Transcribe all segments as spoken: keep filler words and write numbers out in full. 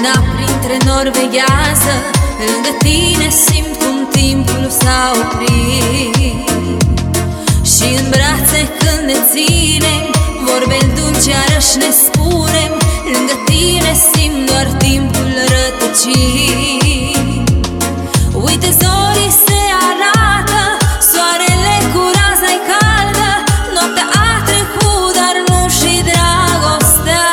Luna printre nori veghează, lângă tine simt cum timpul s-a oprit. Și în brațe când ne ținem, vorbe dulce iarăși ne spunem, lângă tine simt doar timpul rătăcit. Uite zorii se arată, soarele cu raza-i caldă, noaptea a trecut, dar nu și dragostea.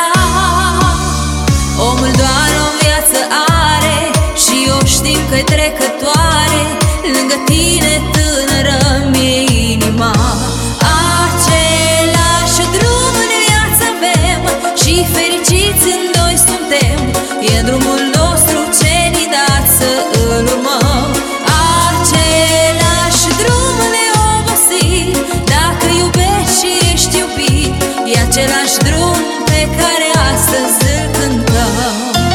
Omul doar o viață are și eu știm că-i trecătoare, lângă tine tânără mi-e inima. Același drum în viață avem și fericiți în doi suntem, e drumul nostru ce ni dat să îl urmăm. Același drum neobosit, dacă iubești și ești iubit, e același drum pe care astăzi îl cântăm.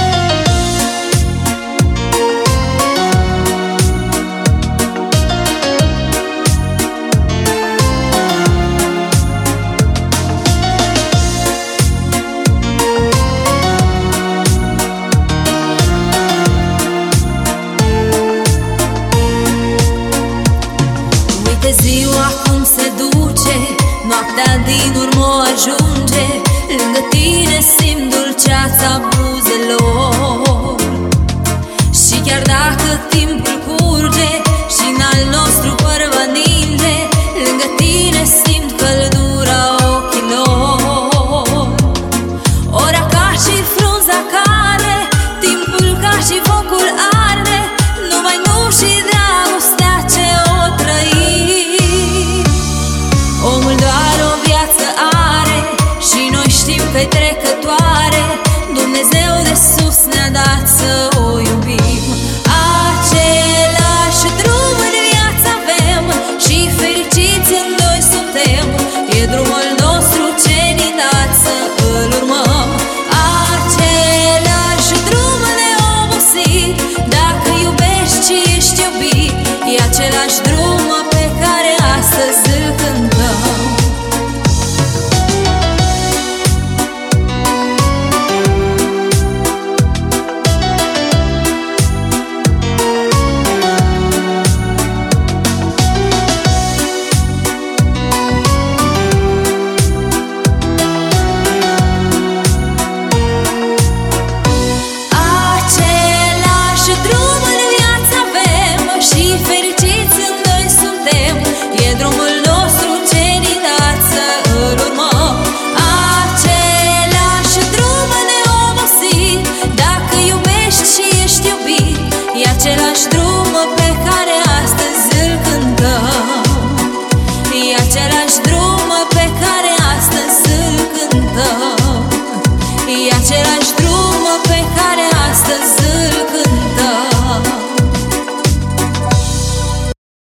Ziua cum se duce, noaptea din urmă ajunge, lângă tine simt dulceața buzelor. Și chiar dacă timpul curge și în al nostru păr va ninge, lângă tine simt căldura ochilor. Ora ca și frunza cade, timpul ca și focul arde, numai nu și dragostea ce o trăim. Omul doar o viață are și noi știm că-i trecătoare, Dumnezeu de sus ne-a dat să o iubim. Același drum în viață avem și fericiți în doi suntem, e drumul nostru ce ni dat să îl urmăm. Același drum neobosit, dacă iubești și ești iubit, e același drum